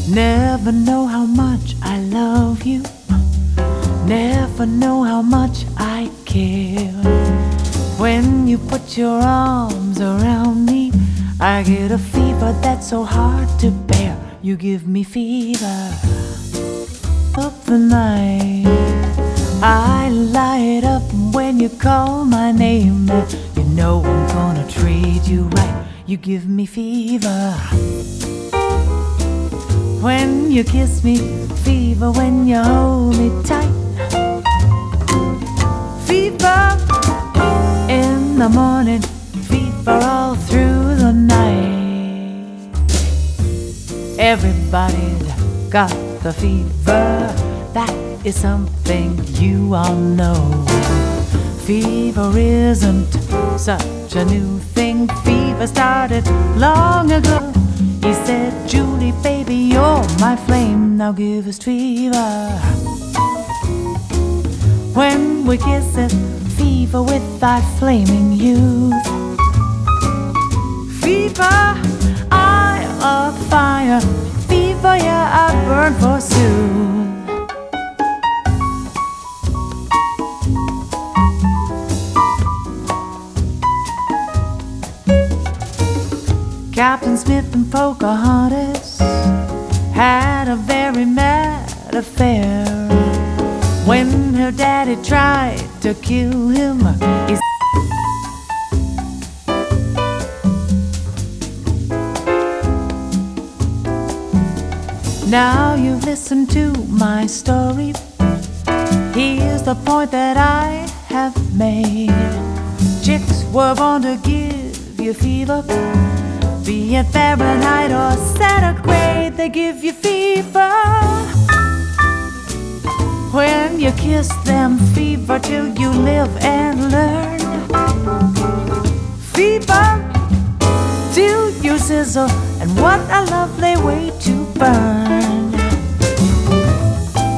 Never know how much I love you. Never know how much I care. When you put your arms around me, I get a fever that's so hard to bear. You give me fever of the night. I light up when you call my name. You know I'm gonna treat you right. You give me fever when you kiss me, fever when you hold me tight. Fever in the morning, fever all through the night. Everybody's got the fever, that is something you all know. Fever isn't such a new thing, fever started long ago. He said, Julie, baby, you're my flame, now give us fever. When we kiss it, fever with thy flaming youth. Fever, eye of fire, fever, yeah, I burn forsooth. Captain Smith and Pocahontas had a very mad affair. When her daddy tried to kill him, he Now you've listened to my story. Here's the point that I have made. Chicks were born to give you fever, be it Fahrenheit or centigrade, they give you fever. When you kiss them, fever till you live and learn. Fever till you sizzle, and what a lovely way to burn.